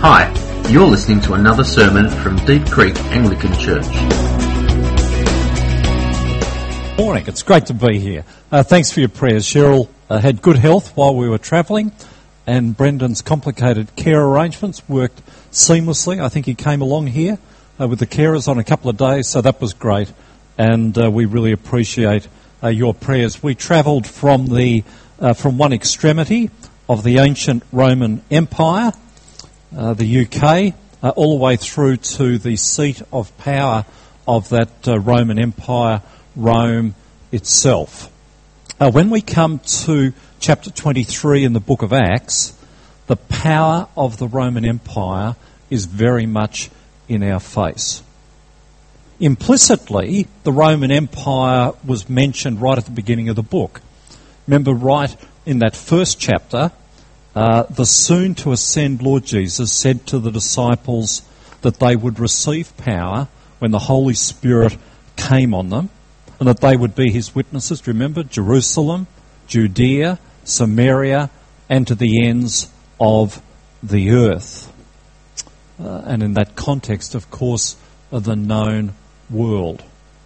Hi, you're listening to another sermon from Deep Creek Anglican Church. Morning, it's great to be here. Thanks for your prayers. Cheryl had good health while we were travelling, and Brendan's complicated care arrangements worked seamlessly. I think he came along here with the carers on a couple of days, so that was great, and we really appreciate your prayers. We travelled from one extremity of the ancient Roman Empire, the UK, all the way through to the seat of power of that Roman Empire, Rome itself. When we come to chapter 23 in the book of Acts, the power of the Roman Empire is very much in our face. Implicitly, the Roman Empire was mentioned right at the beginning of the book. Remember, right in that first chapter, the soon-to-ascend Lord Jesus said to the disciples that they would receive power when the Holy Spirit came on them, and that they would be his witnesses. Remember, Jerusalem, Judea, Samaria, and to the ends of the earth. And in that context, of course, of the known world.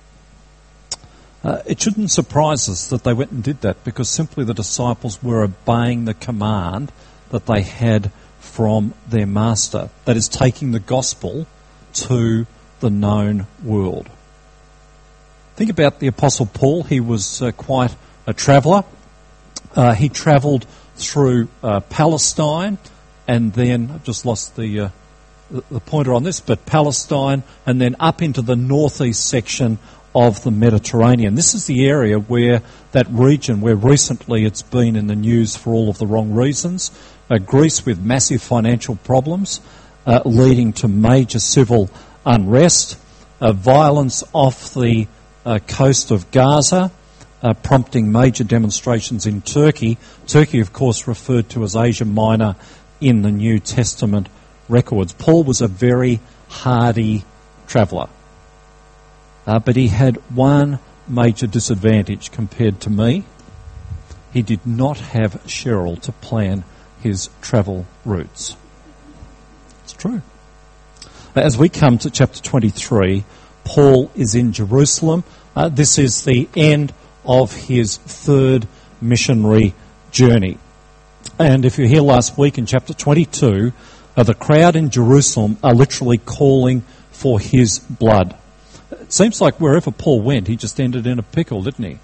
It shouldn't surprise us that they went and did that, because simply the disciples were obeying the command that they had from their master, that is, taking the gospel to the known world. Think about the Apostle Paul. He was quite a traveller. He travelled through Palestine, and then, I've just lost the pointer on this, but Palestine, and then up into the northeast section of the Mediterranean. This is the area where that region, where recently it's been in the news for all of the wrong reasons. Greece with massive financial problems, leading to major civil unrest, violence off the coast of Gaza, prompting major demonstrations in Turkey. Turkey, of course, referred to as Asia Minor in the New Testament records. Paul was a very hardy traveller. But he had one major disadvantage compared to me. He did not have Cheryl to plan his travel routes. It's true. As we come to chapter 23, Paul is in Jerusalem. This is the end of his third missionary journey. And if you're here last week in chapter 22, the crowd in Jerusalem are literally calling for his blood. It seems like wherever Paul went, he just ended in a pickle, didn't he?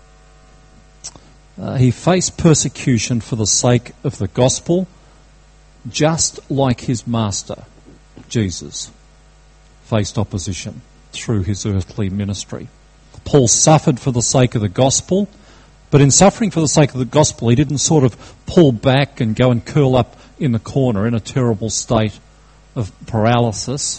He faced persecution for the sake of the gospel, just like his master, Jesus, faced opposition through his earthly ministry. Paul suffered for the sake of the gospel, but in suffering for the sake of the gospel, he didn't sort of pull back and go and curl up in the corner in a terrible state of paralysis.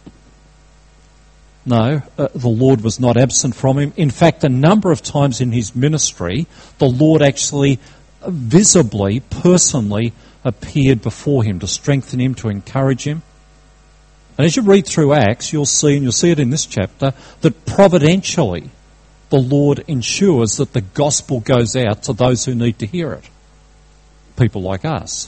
No, the Lord was not absent from him. In fact, a number of times in his ministry, the Lord actually visibly, personally appeared before him to strengthen him, to encourage him. And as you read through Acts, you'll see, and you'll see it in this chapter, that providentially the Lord ensures that the gospel goes out to those who need to hear it. People like us.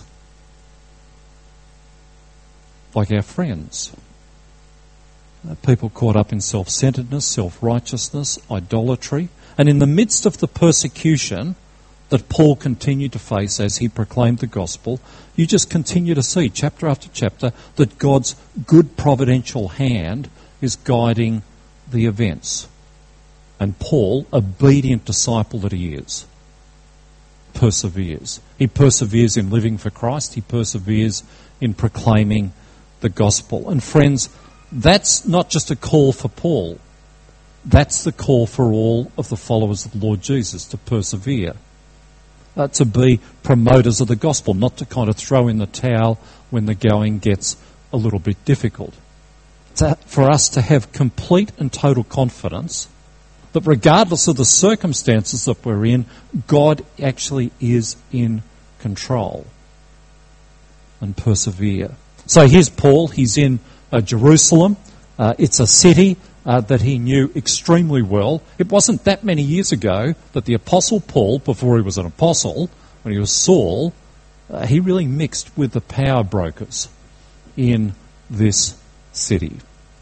Like our friends. People caught up in self-centeredness, self-righteousness, idolatry. And in the midst of the persecution that Paul continued to face as he proclaimed the gospel, you just continue to see, chapter after chapter, that God's good providential hand is guiding the events. And Paul, obedient disciple that he is, perseveres. He perseveres in living for Christ. He perseveres in proclaiming the gospel. And friends, that's not just a call for Paul. That's the call for all of the followers of the Lord Jesus, to persevere. To be promoters of the gospel, not to kind of throw in the towel when the going gets a little bit difficult. For us to have complete and total confidence that regardless of the circumstances that we're in, God actually is in control, and persevere. So here's Paul. He's in Jerusalem. It's a city that he knew extremely well. It wasn't that many years ago that the Apostle Paul, before he was an apostle, when he was Saul, he really mixed with the power brokers. in this city.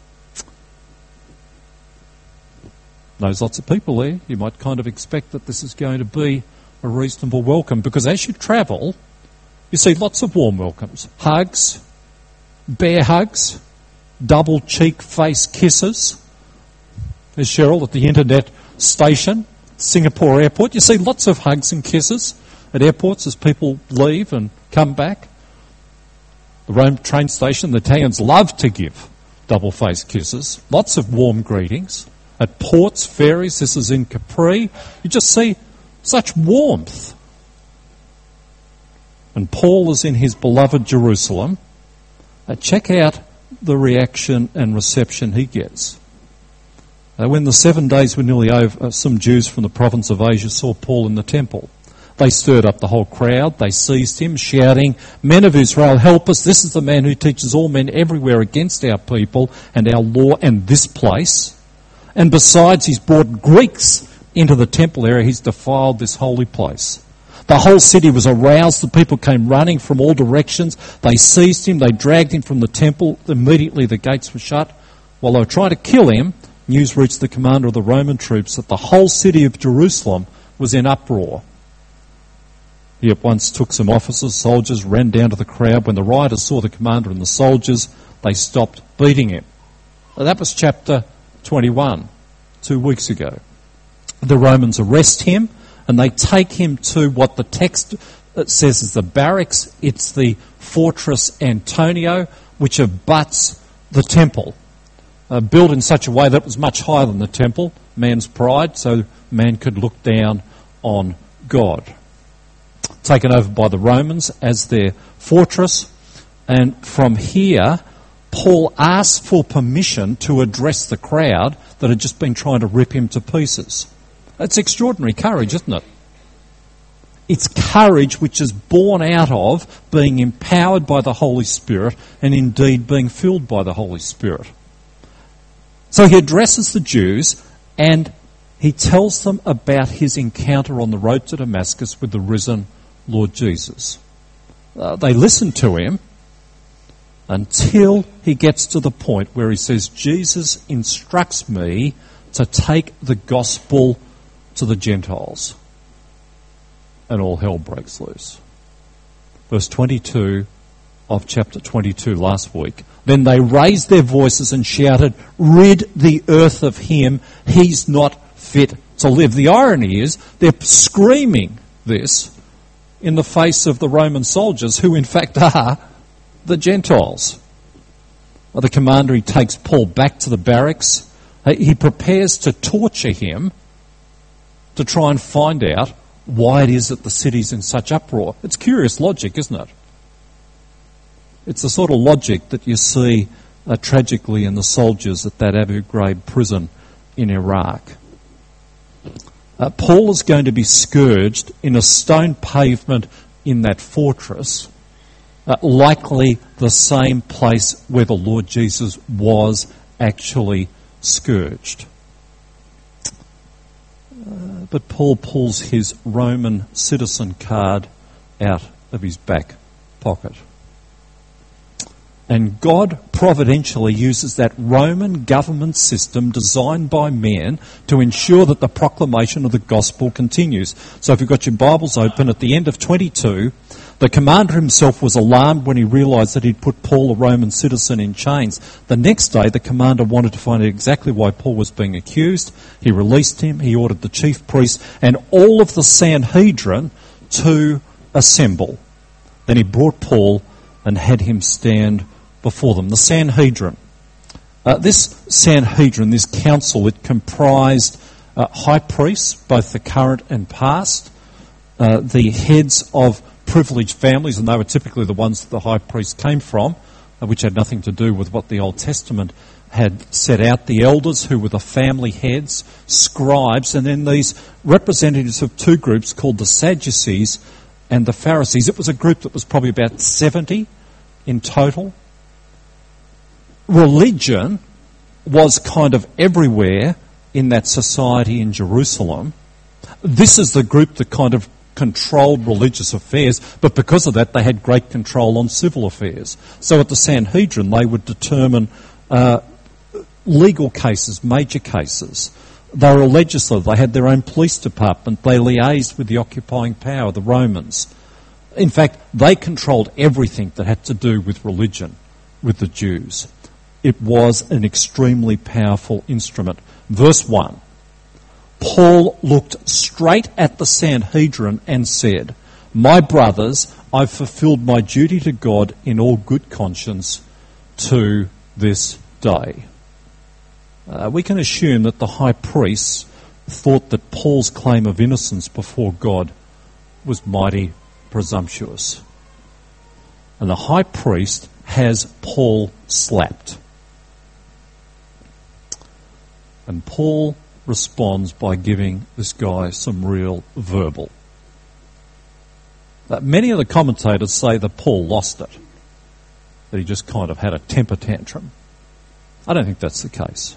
Knows lots of people there. You might kind of expect that this is going to be a reasonable welcome, because as you travel, you see lots of warm welcomes. Hugs, bear hugs, double cheek face kisses. There's Cheryl at the internet station, Singapore airport. You see lots of hugs and kisses at airports as people leave and come back. The Rome train station, the Italians love to give double face kisses. Lots of warm greetings. At ports, ferries, this is in Capri, you just see such warmth. And Paul is in his beloved Jerusalem. Check out the reaction and reception he gets. When the 7 days were nearly over, some Jews from the province of Asia saw Paul in the temple. They stirred up the whole crowd. They seized him, shouting, "Men of Israel, help us. This is the man who teaches all men everywhere against our people and our law and this place. And besides, he's brought Greeks into the temple area. He's defiled this holy place." The whole city was aroused. The people came running from all directions. They seized him. They dragged him from the temple. Immediately the gates were shut. While they were trying to kill him, news reached the commander of the Roman troops that the whole city of Jerusalem was in uproar. He at once took some officers, soldiers, ran down to the crowd. When the rioters saw the commander and the soldiers, they stopped beating him. That was chapter 21, 2 weeks ago. The Romans arrest him and they take him to what the text says is the barracks. It's the Fortress Antonio, which abuts the temple. Built in such a way that it was much higher than the temple, man's pride, so man could look down on God. Taken over by the Romans as their fortress, and from here Paul asks for permission to address the crowd that had just been trying to rip him to pieces. It's extraordinary courage, isn't it? It's courage which is born out of being empowered by the Holy Spirit and indeed being filled by the Holy Spirit. So he addresses the Jews and he tells them about his encounter on the road to Damascus with the risen Lord Jesus. They listen to him until he gets to the point where he says, "Jesus instructs me to take the gospel to the Gentiles." And all hell breaks loose. Verse 22 of chapter 22 last week. "Then they raised their voices and shouted, 'Rid the earth of him, he's not fit to live.'" The irony is they're screaming this in the face of the Roman soldiers, who in fact are the Gentiles. The commander, he takes Paul back to the barracks. He prepares to torture him to try and find out why it is that the city's in such uproar. It's curious logic, isn't it? It's the sort of logic that you see tragically in the soldiers at that Abu Ghraib prison in Iraq. Paul is going to be scourged in a stone pavement in that fortress, likely the same place where the Lord Jesus was actually scourged. But Paul pulls his Roman citizen card out of his back pocket. And God providentially uses that Roman government system designed by men to ensure that the proclamation of the gospel continues. So if you've got your Bibles open, at the end of 22, the commander himself was alarmed when he realised that he'd put Paul, a Roman citizen, in chains. The next day, the commander wanted to find out exactly why Paul was being accused. He released him. He ordered the chief priests and all of the Sanhedrin to assemble. Then he brought Paul and had him stand before them. The Sanhedrin. This Sanhedrin, this council, it comprised high priests, both the current and past, the heads of privileged families, and they were typically the ones that the high priest came from, which had nothing to do with what the Old Testament had set out. The elders, who were the family heads, scribes, and then these representatives of two groups called the Sadducees and the Pharisees. It was a group that was probably about 70 in total. Religion was kind of everywhere in that society in Jerusalem. This is the group that kind of controlled religious affairs, but because of that they had great control on civil affairs. So at the Sanhedrin they would determine legal cases, major cases. They were a legislature, they had their own police department, they liaised with the occupying power, the Romans. In fact, they controlled everything that had to do with religion, with the Jews. It was an extremely powerful instrument. Verse 1, Paul looked straight at the Sanhedrin and said, "My brothers, I've fulfilled my duty to God in all good conscience to this day." We can assume that the high priests thought that Paul's claim of innocence before God was mighty presumptuous. And the high priest has Paul slapped. And Paul responds by giving this guy some real verbal. Many of the commentators say that Paul lost it, that he just kind of had a temper tantrum. I don't think that's the case.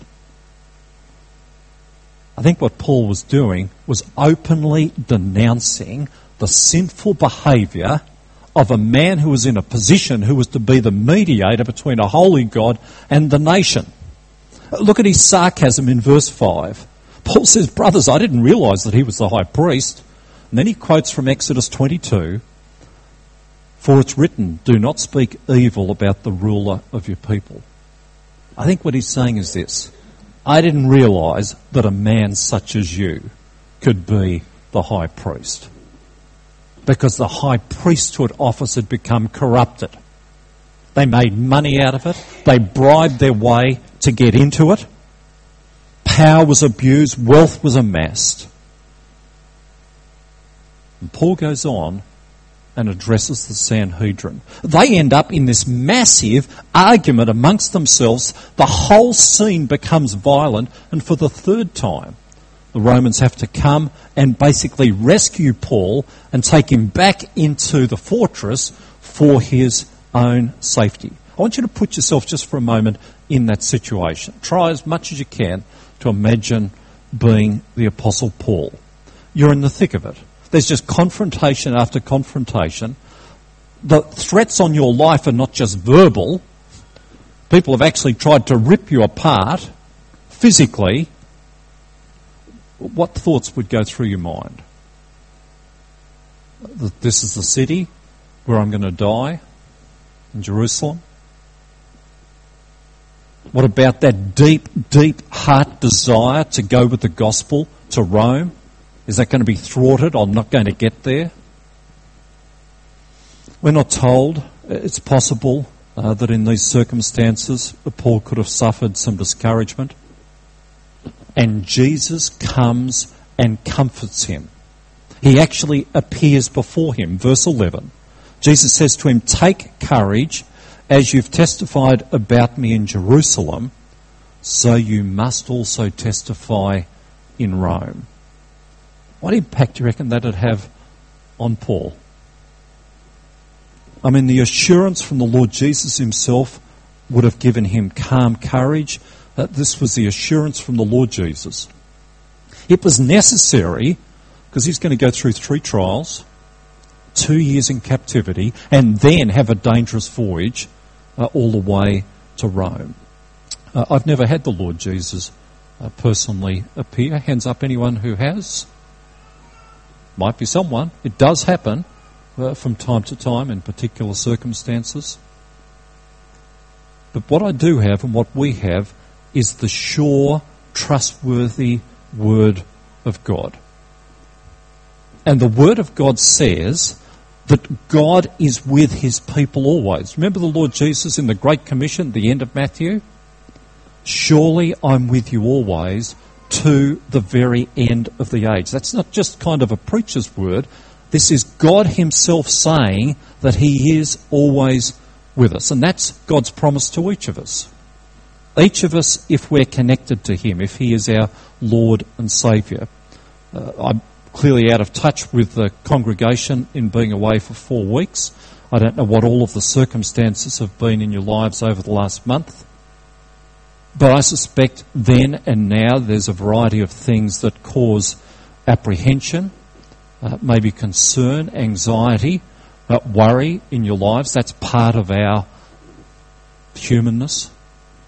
I think what Paul was doing was openly denouncing the sinful behaviour of a man who was in a position who was to be the mediator between a holy God and the nation. Look at his sarcasm in verse 5. Paul says, "Brothers, I didn't realise that he was the high priest." And then he quotes from Exodus 22, "For it's written, do not speak evil about the ruler of your people." I think what he's saying is this: I didn't realise that a man such as you could be the high priest. Because the high priesthood office had become corrupted. They made money out of it. They bribed their way to get into it. Power was abused. Wealth was amassed. And Paul goes on and addresses the Sanhedrin. They end up in this massive argument amongst themselves. The whole scene becomes violent, and for the third time, the Romans have to come and basically rescue Paul and take him back into the fortress for his own safety. I want you to put yourself just for a moment in that situation. Try as much as you can to imagine being the Apostle Paul. You're in the thick of it. There's just confrontation after confrontation. The threats on your life are not just verbal. People have actually tried to rip you apart physically. What thoughts would go through your mind? That this is the city where I'm going to die, in Jerusalem? What about that deep, deep heart desire to go with the gospel to Rome? Is that going to be thwarted? I'm not going to get there. We're not told. It's possible that in these circumstances Paul could have suffered some discouragement. And Jesus comes and comforts him. He actually appears before him. Verse 11. Jesus says to him, "Take courage, as you've testified about me in Jerusalem, so you must also testify in Rome." What impact do you reckon that would have on Paul? I mean, the assurance from the Lord Jesus himself would have given him calm courage. This was the assurance from the Lord Jesus. It was necessary, because he's going to go through 3 trials, 2 years in captivity, and then have a dangerous voyage all the way to Rome. I've never had the Lord Jesus personally appear. Hands up anyone who has. Might be someone. It does happen from time to time in particular circumstances. But what I do have and what we have is the sure, trustworthy Word of God. And the Word of God says that God is with his people always. Remember the Lord Jesus in the Great Commission at the end of Matthew? "Surely I'm with you always to the very end of the age." That's not just kind of a preacher's word. This is God himself saying that he is always with us. And that's God's promise to each of us. Each of us, if we're connected to him, if he is our Lord and Saviour. I'm clearly out of touch with the congregation in being away for 4 weeks. I don't know what all of the circumstances have been in your lives over the last month. But I suspect then and now there's a variety of things that cause apprehension, maybe concern, anxiety, worry in your lives. That's part of our humanness.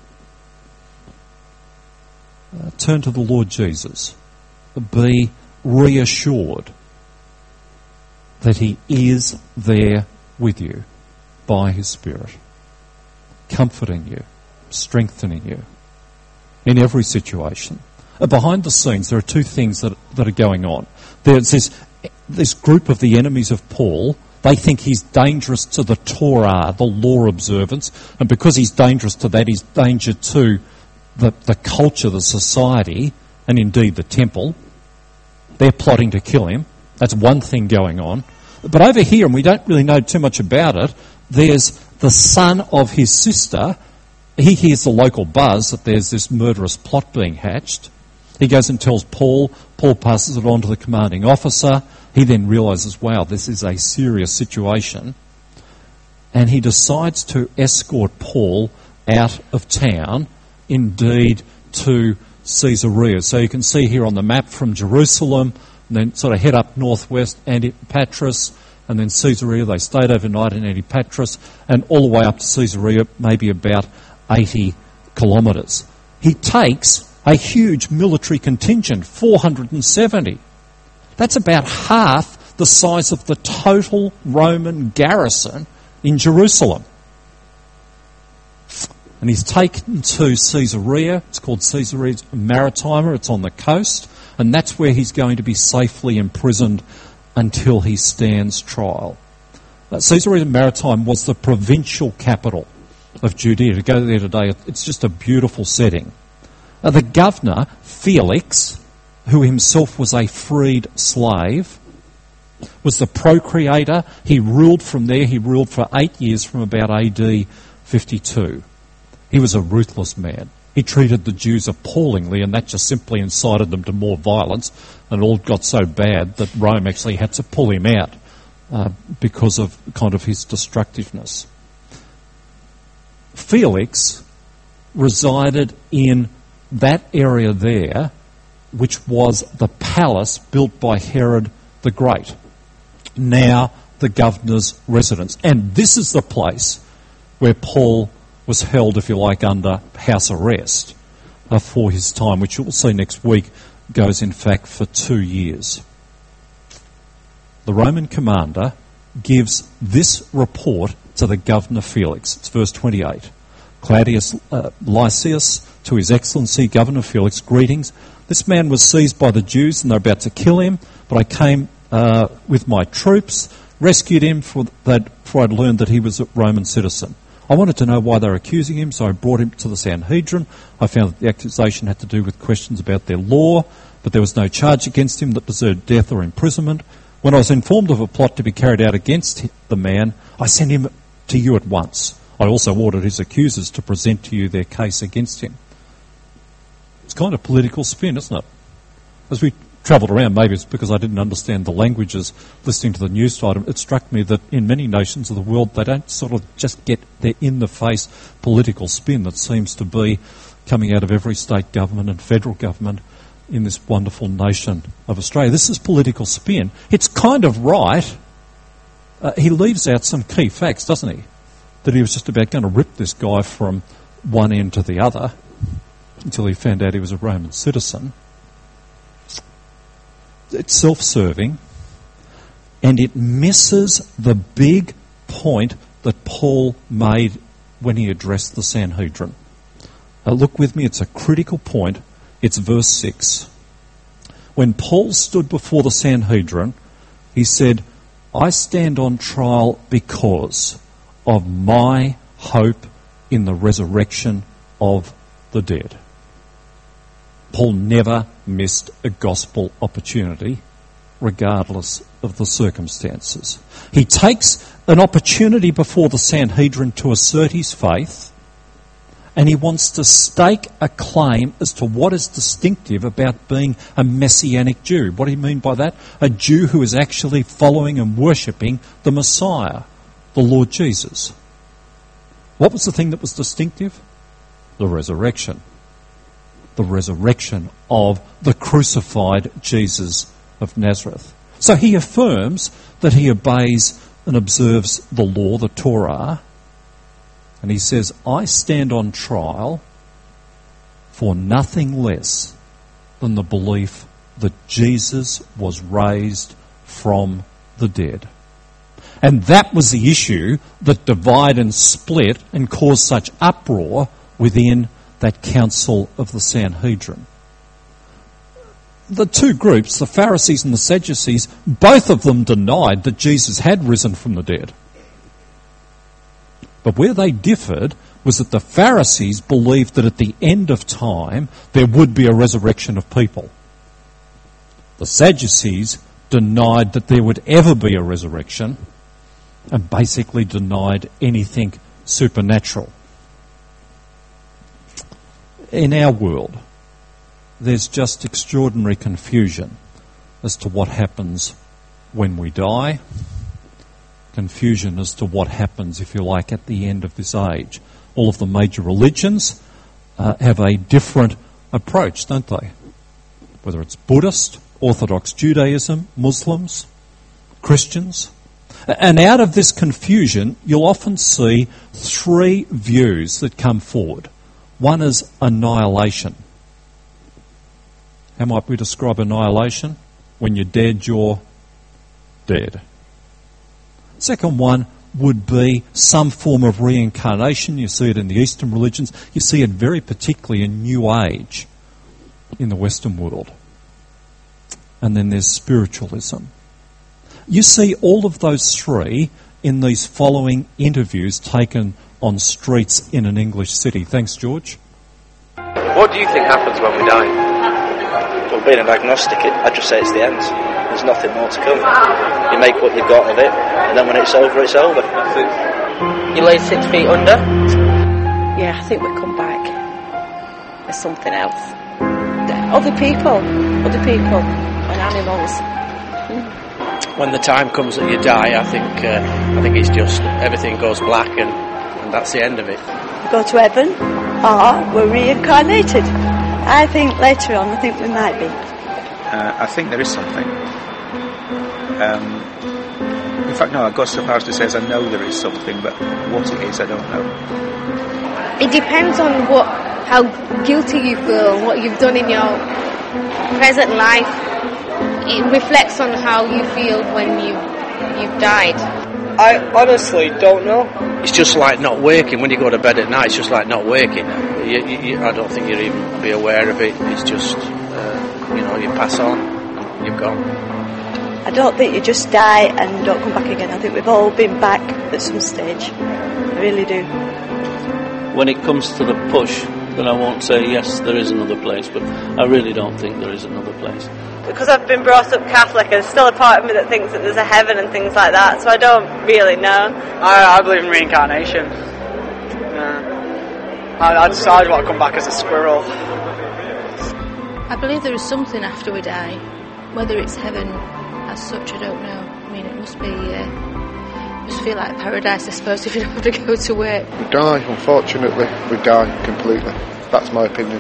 Turn to the Lord Jesus. Be reassured that he is there with you by his Spirit, comforting you, strengthening you in every situation. Behind the scenes, there are two things that are going on. There's this group of the enemies of Paul. They think he's dangerous to the Torah, the law observance, and because he's dangerous to that, he's danger to the culture, the society, and indeed the temple. They're plotting to kill him. That's one thing going on. But over here, and we don't really know too much about it, there's the son of his sister. He hears the local buzz that there's this murderous plot being hatched. He goes and tells Paul. Paul passes it on to the commanding officer. He then realises, wow, this is a serious situation. And he decides to escort Paul out of town, indeed to Caesarea. So you can see here on the map from Jerusalem, and then sort of head up northwest, Antipatris, and then Caesarea. They stayed overnight in Antipatris, and all the way up to Caesarea, maybe about 80 kilometres. He takes a huge military contingent, 470. That's about half the size of the total Roman garrison in Jerusalem. And he's taken to Caesarea. It's called Caesarea Maritima. It's on the coast. And that's where he's going to be safely imprisoned until he stands trial. Caesarea Maritima was the provincial capital of Judea. To go there today, it's just a beautiful setting. The governor, Felix, who himself was a freed slave, was the procreator. He ruled from there. He ruled for 8 years from about AD 52. He was a ruthless man. He treated the Jews appallingly, and that just simply incited them to more violence, and it all got so bad that Rome actually had to pull him out because of kind of his destructiveness. Felix resided in that area there, which was the palace built by Herod the Great, now the governor's residence. And this is the place where Paul was held, if you like, under house arrest for his time, which you'll see next week goes, in fact, for 2 years. The Roman commander gives this report to the governor Felix. It's verse 28. Claudius Lysias, to His Excellency Governor Felix, greetings. This man was seized by the Jews and they're about to kill him, but I came with my troops, rescued him, for I'd learned that he was a Roman citizen. I wanted to know why they were accusing him, so I brought him to the Sanhedrin. I found that the accusation had to do with questions about their law, but there was no charge against him that deserved death or imprisonment. When I was informed of a plot to be carried out against the man, I sent him to you at once. I also ordered his accusers to present to you their case against him. It's kind of political spin, isn't it? As we travelled around, maybe it's because I didn't understand the languages listening to the news item, it struck me that in many nations of the world they don't sort of just get their in-the-face political spin that seems to be coming out of every state government and federal government in this wonderful nation of Australia. This is political spin. It's kind of right. He leaves out some key facts, doesn't he? That he was just about going to rip this guy from one end to the other until he found out he was a Roman citizen. It's self-serving, and it misses the big point that Paul made when he addressed the Sanhedrin. Look with me, it's a critical point. It's verse 6. When Paul stood before the Sanhedrin, he said, I stand on trial because of my hope in the resurrection of the dead. Paul never missed a gospel opportunity, regardless of the circumstances. He takes an opportunity before the Sanhedrin to assert his faith, and he wants to stake a claim as to what is distinctive about being a Messianic Jew. What do you mean by that? A Jew who is actually following and worshipping the Messiah, the Lord Jesus. What was the thing that was distinctive? The resurrection. The resurrection of the crucified Jesus of Nazareth. So he affirms that he obeys and observes the law, the Torah, and he says, I stand on trial for nothing less than the belief that Jesus was raised from the dead. And that was the issue that divided and split and caused such uproar within that council of the Sanhedrin. The two groups, the Pharisees and the Sadducees, both of them denied that Jesus had risen from the dead. But where they differed was that the Pharisees believed that at the end of time there would be a resurrection of people. The Sadducees denied that there would ever be a resurrection and basically denied anything supernatural. In our world, there's just extraordinary confusion as to what happens when we die, confusion as to what happens, if you like, at the end of this age. All of the major religions have a different approach, don't they? Whether it's Buddhist, Orthodox Judaism, Muslims, Christians. And out of this confusion, you'll often see three views that come forward. One is annihilation. How might we describe annihilation? When you're dead, you're dead. Second one would be some form of reincarnation. You see it in the Eastern religions. You see it very particularly in New Age in the Western world. And then there's spiritualism. You see all of those three in these following interviews taken on streets in an English city. Thanks, George. What do you think happens when we die? Well, being an agnostic, I just say it's the end. There's nothing more to come. You make what you've got of it, and then when it's over, it's over. You lay 6 feet under? Yeah, I think we come back. There's something else. Other people, and animals. When the time comes that you die, I think it's just everything goes black and that's the end of it. We go to heaven, or we're reincarnated. I think later on, we might be. I think there is something. In fact, no, I've got so far as to say I know there is something, but what it is, I don't know. It depends on how guilty you feel, what you've done in your present life. It reflects on how you feel when you've died. I honestly don't know. It's just like not waking. When you go to bed at night, it's just like not waking. I don't think you'd even be aware of it. It's just, you pass on and you've gone. I don't think you just die and don't come back again. I think we've all been back at some stage. I really do. When it comes to the push, then I won't say yes, there is another place, but I really don't think there is another place. Because I've been brought up Catholic, there's still a part of me that thinks that there's a heaven and things like that, so I don't really know. I believe in reincarnation. I decided I want to come back as a squirrel. I believe there is something after we die. Whether it's heaven as such, I don't know. I mean, it must be, must feel like paradise, I suppose, if you don't have to go to work. We die, unfortunately. We die completely. That's my opinion.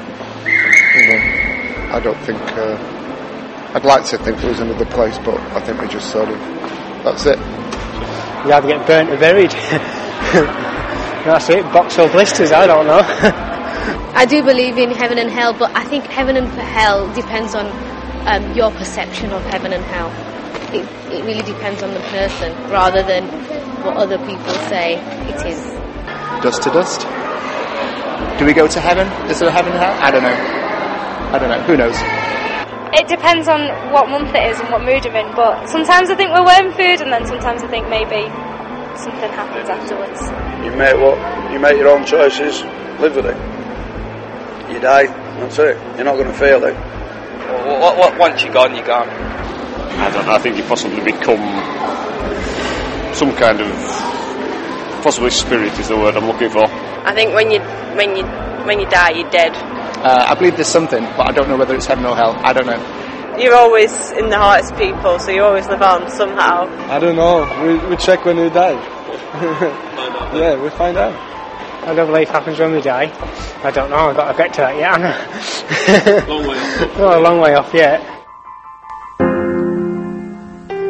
I don't think... I'd like to think there was another place, but I think we just sort of... That's it. You either get burnt or buried. That's it. Box or blisters, I don't know. I do believe in heaven and hell, but I think heaven and hell depends on your perception of heaven and hell. It really depends on the person, rather than what other people say it is. Dust to dust. Do we go to heaven? Is there a heaven and hell? I don't know. Who knows? It depends on what month it is and what mood I'm in, but sometimes I think we're worm food, and then sometimes I think maybe something happens afterwards. You make your own choices, live with it. You die, that's it. You're not going to feel it. Once you're gone, you're gone. I don't know, I think you possibly become some kind of, possibly spirit is the word I'm looking for. I think when you die, you're dead. I believe there's something, but I don't know whether it's heaven or hell. I don't know. You're always in the hearts of people, so you always live on somehow. I don't know. We check when we die. Yeah, we find out. I don't believe happens when we die. I don't know. I've got to get to that yet, haven't I? Long way off. Well, a long way off yet.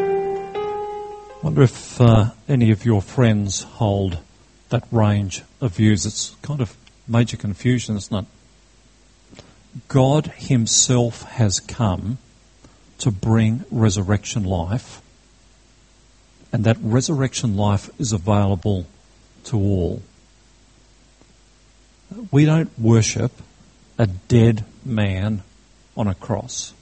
wonder if any of your friends hold that range of views. It's kind of major confusion, isn't it? God himself has come to bring resurrection life, and that resurrection life is available to all. We don't worship a dead man on a cross.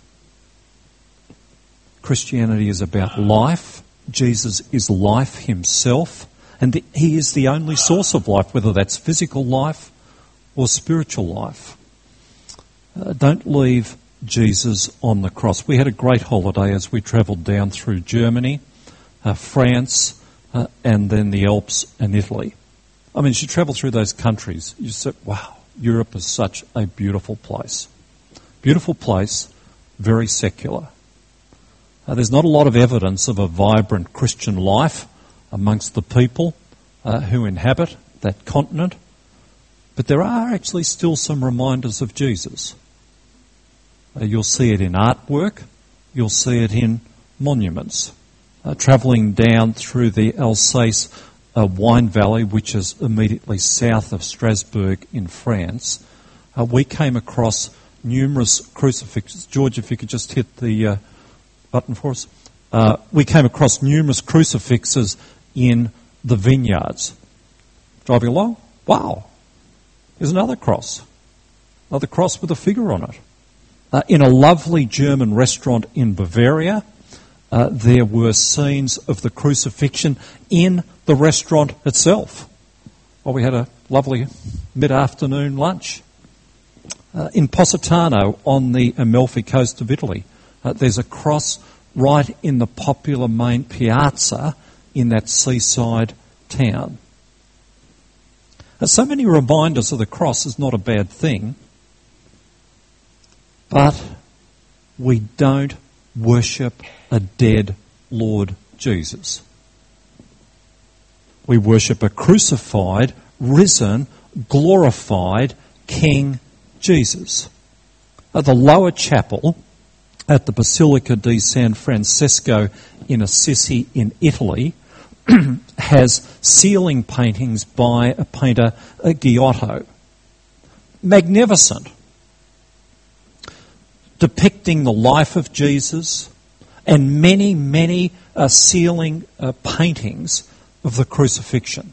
Christianity is about life. Jesus is life himself, and he is the only source of life, whether that's physical life or spiritual life. Don't leave Jesus on the cross. We had a great holiday as we travelled down through Germany, France, and then the Alps and Italy. I mean, as you travel through those countries, you say, wow, Europe is such a beautiful place. Beautiful place, very secular. There's not a lot of evidence of a vibrant Christian life amongst the people who inhabit that continent, but there are actually still some reminders of Jesus. You'll see it in artwork, you'll see it in monuments. Travelling down through the Alsace wine valley, which is immediately south of Strasbourg in France, we came across numerous crucifixes. George, if you could just hit the button for us. We came across numerous crucifixes in the vineyards. Driving along, wow, there's another cross with a figure on it. In a lovely German restaurant in Bavaria, there were scenes of the crucifixion in the restaurant itself. Well, we had a lovely mid-afternoon lunch. In Positano on the Amalfi coast of Italy, there's a cross right in the popular main piazza in that seaside town. So many reminders of the cross is not a bad thing, but we don't worship a dead Lord Jesus. We worship a crucified, risen, glorified King Jesus. The lower chapel at the Basilica di San Francesco in Assisi in Italy has ceiling paintings by a painter, Giotto. Magnificent. Depicting the life of Jesus and many, many ceiling paintings of the crucifixion.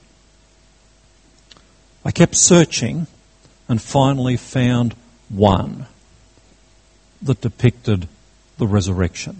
I kept searching and finally found one that depicted the resurrection.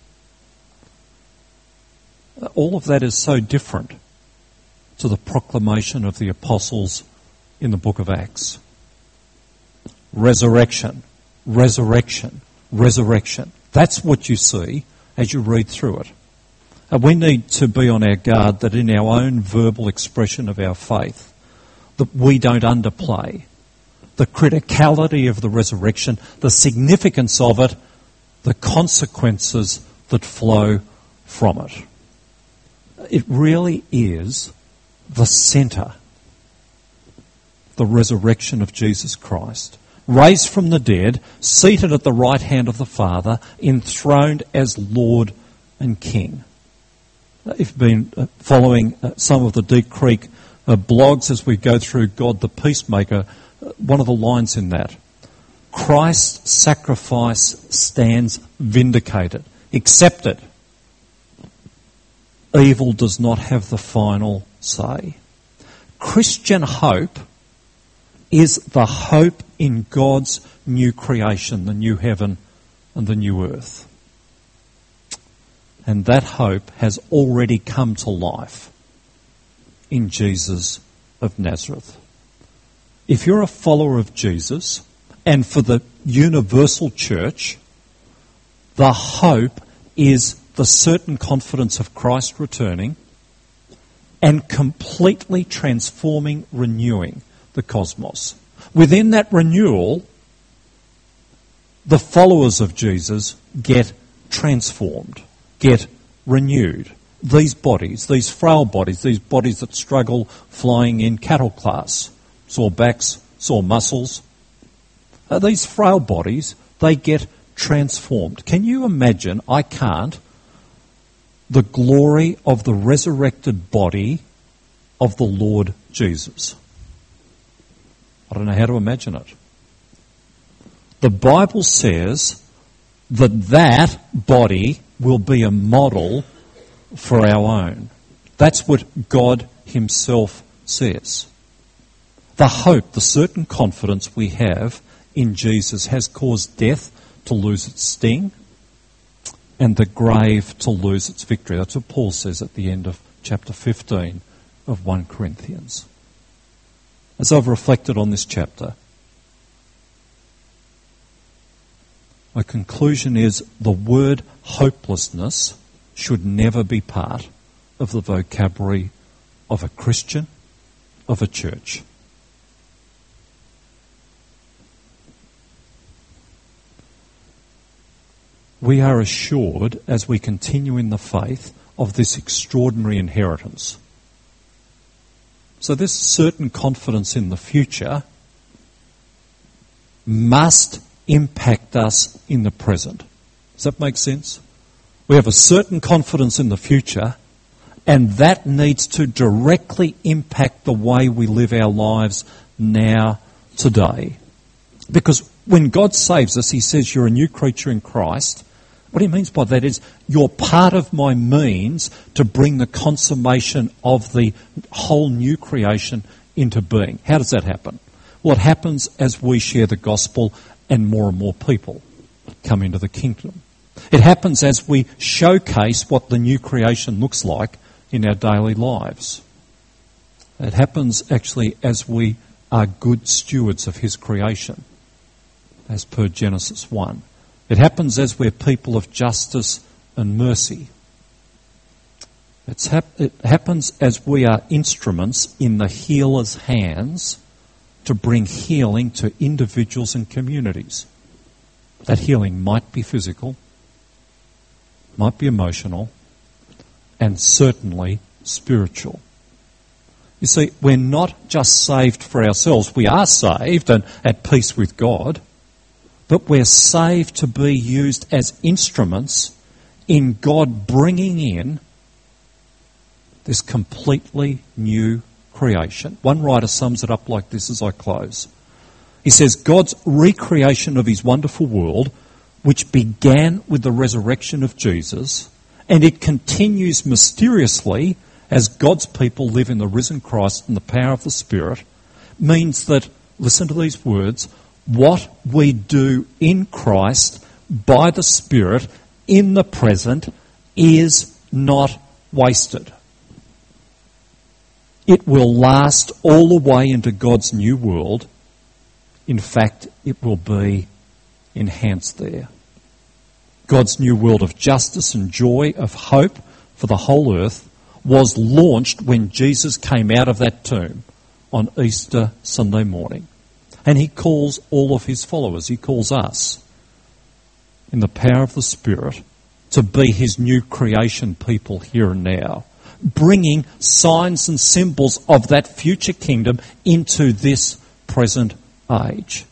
All of that is so different to the proclamation of the apostles in the book of Acts. Resurrection, resurrection, resurrection. That's what you see as you read through it. And we need to be on our guard that in our own verbal expression of our faith, that we don't underplay the criticality of the resurrection, the significance of it, the consequences that flow from it. It really is the centre, the resurrection of Jesus Christ, raised from the dead, seated at the right hand of the Father, enthroned as Lord and King. If you've been following some of the Deep Creek blogs as we go through God the Peacemaker, one of the lines in that, Christ's sacrifice stands vindicated, accepted. Evil does not have the final say. Christian hope is the hope in God's new creation, the new heaven and the new earth. And that hope has already come to life in Jesus of Nazareth. If you're a follower of Jesus, and for the universal church, the hope is the certain confidence of Christ returning and completely transforming, renewing the cosmos. Within that renewal, the followers of Jesus get transformed, get renewed. These bodies, these frail bodies, these bodies that struggle flying in cattle class, sore backs, sore muscles, these frail bodies, they get transformed. Can you imagine? I can't. the glory of the resurrected body of the Lord Jesus. I don't know how to imagine it. The Bible says that body will be a model for our own. That's what God himself says. The hope, the certain confidence we have in Jesus has caused death to lose its sting and the grave to lose its victory. That's what Paul says at the end of chapter 15 of 1 Corinthians. As I've reflected on this chapter, my conclusion is the word hopelessness should never be part of the vocabulary of a Christian, of a church. We are assured, as we continue in the faith, of this extraordinary inheritance. So this certain confidence in the future must impact us in the present. Does that make sense? We have a certain confidence in the future, and that needs to directly impact the way we live our lives now, today. Because when God saves us, he says you're a new creature in Christ. What he means by that is you're part of my means to bring the consummation of the whole new creation into being. How does that happen? Well, it happens as we share the gospel and more people come into the kingdom. It happens as we showcase what the new creation looks like in our daily lives. It happens actually as we are good stewards of his creation, as per Genesis 1. It happens as we're people of justice and mercy. It happens as we are instruments in the healer's hands to bring healing to individuals and communities. That healing might be physical, might be emotional, and certainly spiritual. You see, we're not just saved for ourselves. We are saved and at peace with God, but we're saved to be used as instruments in God bringing in this completely new creation. One writer sums it up like this as I close. He says, God's recreation of his wonderful world, which began with the resurrection of Jesus, and it continues mysteriously as God's people live in the risen Christ and the power of the Spirit, means that, listen to these words, what we do in Christ by the Spirit in the present is not wasted. It will last all the way into God's new world. In fact, it will be enhanced there. God's new world of justice and joy, of hope for the whole earth, was launched when Jesus came out of that tomb on Easter Sunday morning. And he calls all of his followers, he calls us, in the power of the Spirit, to be his new creation people here and now, bringing signs and symbols of that future kingdom into this present age.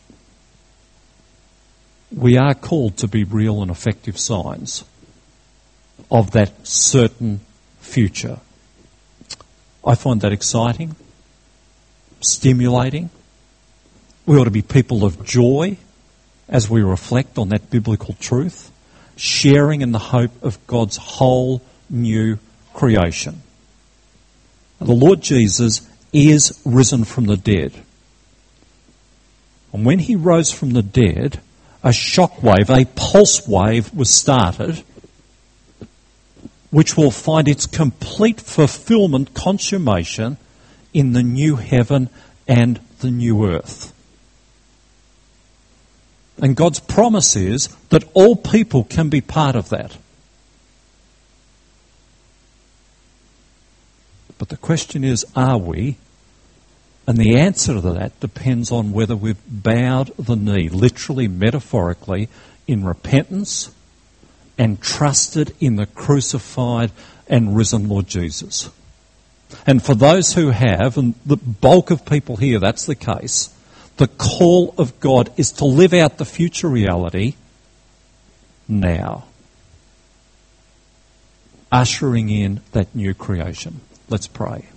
We are called to be real and effective signs of that certain future. I find that exciting, stimulating. We ought to be people of joy as we reflect on that biblical truth, sharing in the hope of God's whole new creation. The Lord Jesus is risen from the dead. And when he rose from the dead, a shockwave, a pulse wave was started, which will find its complete fulfillment, consummation, in the new heaven and the new earth. And God's promise is that all people can be part of that. But the question is, are we? And the answer to that depends on whether we've bowed the knee, literally, metaphorically, in repentance and trusted in the crucified and risen Lord Jesus. And for those who have, and the bulk of people here, that's the case, the call of God is to live out the future reality now. ushering in that new creation. Let's pray.